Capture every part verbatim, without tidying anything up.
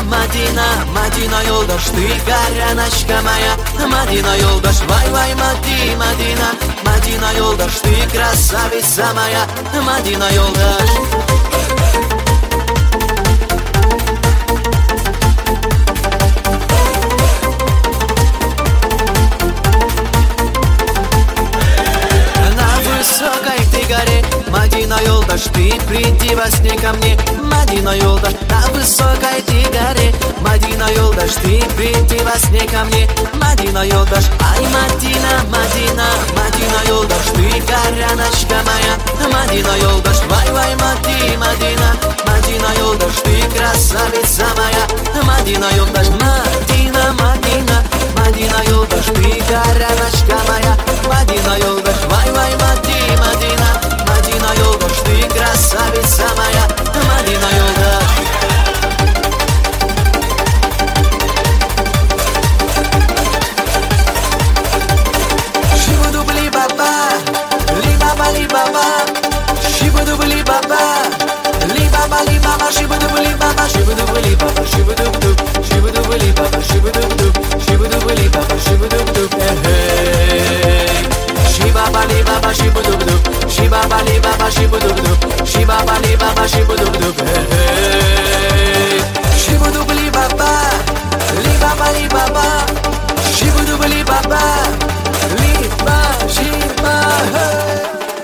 Madina, Madina yoldaş, tıkaranışka maya. Madina yoldaş, vay vay Madi, Madina, Madina yoldaş, ты красавица моя. Madina yoldaş. Madina yoldaş, ты приди во сне ко мне. Madina yoldaş, на высокой ты горе. Madina yoldaş, ты приди во сне ко мне. Madina yoldaş, ай Madina, Madina, Madina yoldaş, ты гораночка моя. Madina yoldaş, vay vay Madi, Madina, Madina yoldaş, ты красавица моя. Madina yoldaş, Madina, Madina, Madina yoldaş, ты гораночка моя. Madina yoldaş, vay vay Madi, Madina, Madina yoldaş, ты красавица моя. Madina yoldaş. Şibudubli baba, li baba li baba, şibudubli baba, li baba li baba, şibudubli baba, şibudubli baba, şibudubdub, şibudubli baba, şibudubdub, şibudubli baba, şibudubdub, hey. Şibaba li baba, şibudubdub, şibaba li baba, şibudubdub, şibaba li baba, şibudubdub, hey. Şibudubli baba, li baba li baba, şibudubli baba, li ba, şiba, hey.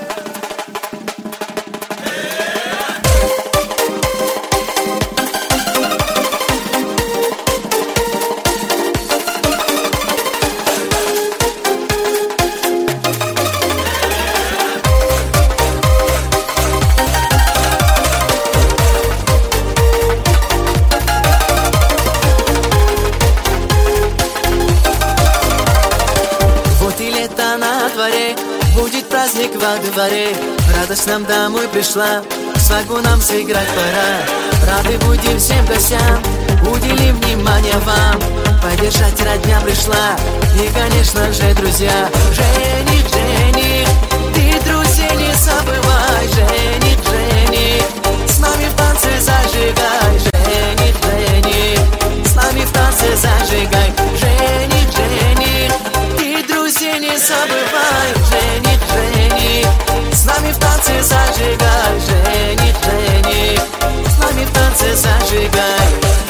Будет праздник во дворе, радость нам домой пришла, свадьбу нам сыграть пора. Рады будем всем гостям, уделим внимание вам, поддержать родня пришла, и, конечно же, друзья. Жених, жених, ты друзей не забывай. Жених, жених, с нами в танце зажигай. Жених, жених, с нами в танце зажигай. Жених, жених, ты друзей не забывай. Жених, жених, с нами в танце зажигай. Жених, жених, с нами в танце зажигай.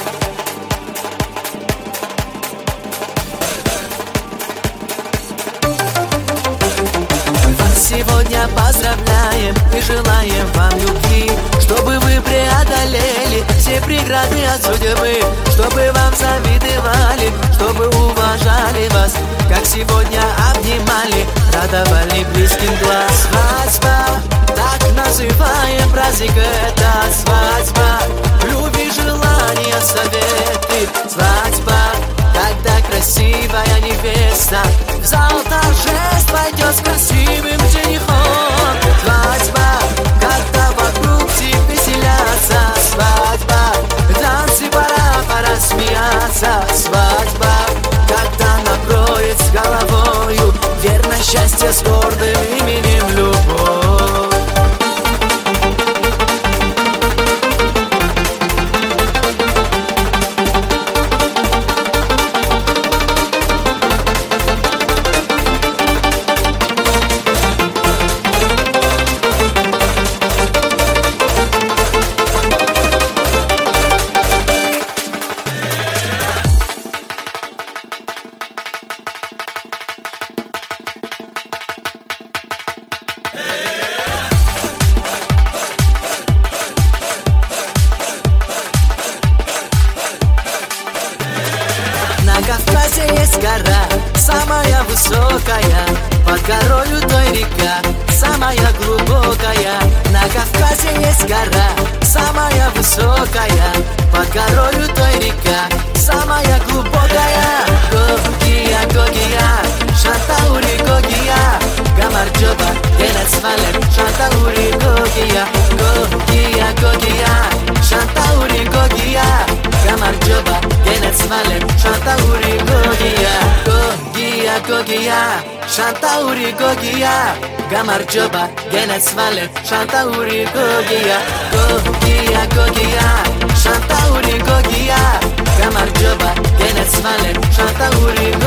Вас сегодня поздравляем и желаем вам любви, чтобы вы преодолели все преграды от судьбы, чтобы вам завидовали, чтобы уважали вас, как сегодня обнимали, радовали близким глаз. Свадьба, так называем праздник, это свадьба, любви, желания, советы. Свадьба, когда красивая невеста в зал торжеств пойдет с красивым женихом. Свадьба, когда вокруг всех веселятся. Свадьба, танцы, пора, пора смеяться. Свадьба, когда накроет с головою верно счастье с гордым именем любовь. На Кавказе есть гора, самая высокая, под горою той река, самая глубокая. На Кавказе есть гора, самая высокая, под горою той река, самая глубокая. Гогия, Гогия, Шантаури, Гогия, Гамарджоба, Генец Валер, Шантаури, Гогия, Гогия, Гогия, Шантаури, Гогия, Гамарджоба, Генец Валер, Шантаури, Гогия, Гогия, Гогия, Шантаури, Гогия, Гамарджоба, Генец Валер, Шантаури, Гогия, Гогия, Гогия, Шантаури, Гогия, назвали Шатаури.